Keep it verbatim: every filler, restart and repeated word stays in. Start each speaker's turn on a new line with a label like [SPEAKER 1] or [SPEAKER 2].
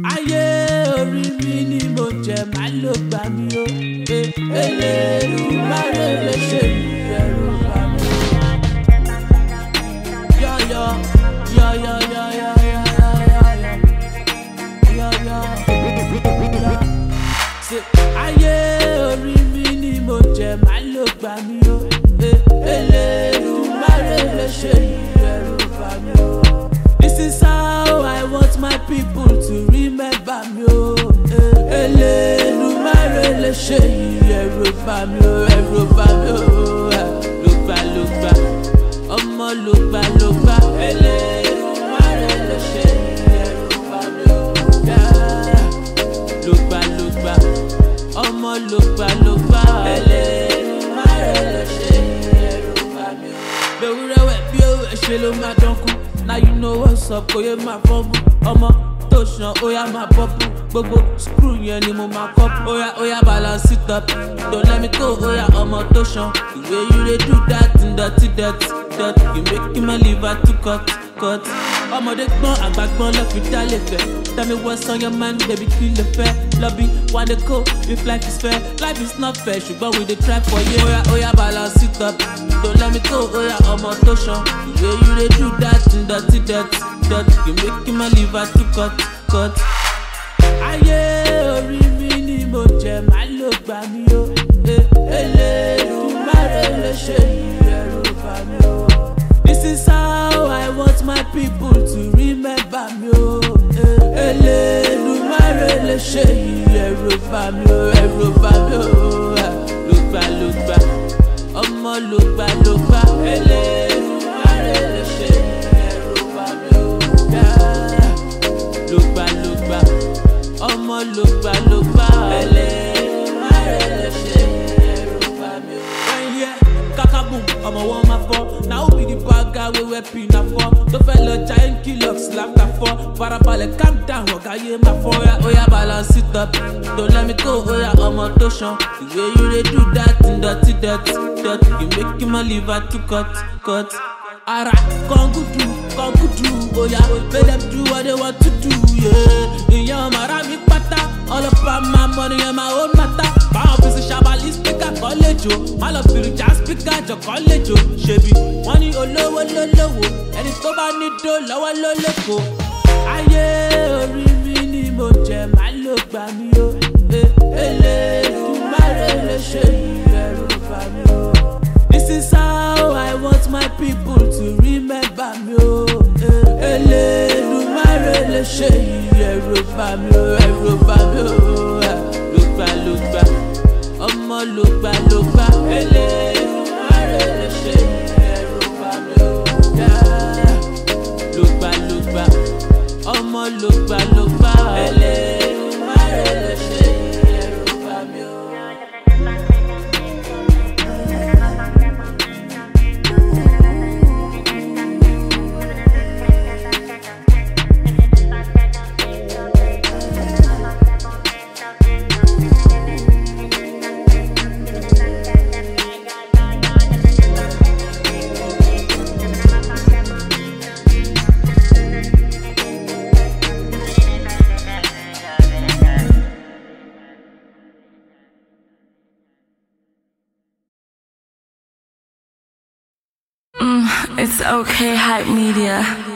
[SPEAKER 1] ayé orí mi ni mo jẹ má ló gbà mí o. Elédùmarè lè ṣe ìbẹ̀rù bá mi o. Yọ̀yọ̀ yọ̀yọ̀ yọ̀yọ̀ yọ̀yọ̀. Ayé orí mi ni mo jẹ má ló gbà mí o. Elédùmarè lè ṣe ìbẹ̀rù bá mi o. This is how I want my people to remember me o. Elédùmarè lè ṣe ìbẹ̀rù bá mi o. Ẹ̀rù bá mi o. Lùgbà lùgbà ọmọ lùgbà lùgbà. Elédùmarè lè ṣe ìbẹ̀rù bá mi o. Lùgbà lùgbà ọmọ lùgbà lùgbà. Elédùmarè lè ṣe ìbẹ̀rù bá mi o. Bẹ̀wúrẹ́ wẹ̀ bí owó ẹ̀ṣẹ̀ ló máa dánku. Now you know what's up, kò yẹ máa fọ́nbù. Ọmọ tó ṣan óyá máa bọ́pù. Gbogbo screw yẹn ni mo máa kọ́pù. Óyá óyá balance it up. Don't let me go, óyá ọmọ tó ṣan. The way you dey do that in dirty dirty dirty. You make my liver to cut cut. Ọmọdé gbọ́n àgbà gbọ́n lọ́fi dá lè fẹ́. Tell me what's on your mind, baby, kí lè fẹ́. Lobby, one day go, if life is fair. Life is not fair, ṣùgbọ́n we dey try for you. Óyá óyá balance it up. Don't let me go, óyá ọmọ tó ṣan. The way you dey do that in dirty dirty dirty. You make my liver to cut cut. Ayé orí mi ni mo jẹ má ló gbà mí o. Elédùmarè lè ṣe ìbẹ̀rù bá mi o. This is how I want my people to remember me o. Elédùmarè lè ṣe ìbẹ̀rù bá mi o. Ẹ̀rù bá mi o. Lùgbà lùgbà ọmọ lùgbà lùgbà. Elédùmarè lè ṣe ìbẹ̀rù bá mi o. Lùgbà lùgbà ọmọ lùgbà lùgbà. Elédùmarè lè ṣe ìbẹ̀rù bá mi o. When you hear kakabum, ọmọ wọn máa fọ́. Na who be the bad guy wey wear pinna for? Tó fẹ́ lọ giant killers láfta fọ́. Farabalẹ̀ calm down, ọ̀gá yé máa fọ́. Óyá óyá balance it up. Don't let me go, óyá ọmọ tó ṣan. The way you dey do that in dirty dirty dirty. You make my liver to cut cut. Ara kongudu kongudu oya make them do what they want to do, yeah. Ìyẹn ọmọ ara mi pátá, all about my money and my own matter. Báwọn fi ṣe ṣàbálí speaker kọ́ lẹ́jọ́, má lọ fìrì já speaker jọ kọ́ lẹ́jọ́. Ṣebí wọ́n ní olówó ló lówó, ẹni tó bá ní dó lọ́wọ́ ló lẹ́kọ̀ọ́. Ayé orí mi ni mo jẹ má ló gbà mí o. Elédùmarè lè ṣe ìbẹ̀rù bá mi o. This is how I want my people to remember me o. Elédùmarè lè ṣe ìbẹ̀rù bá mi o. Ẹ̀rù bá mi o. Lùgbà lùgbà ọmọ lùgbà lùgbà. Elédùmarè lè ṣe ìbẹ̀rù bá mi o. Lùgbà lùgbà ọmọ lùgbà lùgbà. Elédùmarè lè ṣe ìbẹ̀rù bá mi o.
[SPEAKER 2] It's okay, Hype Media.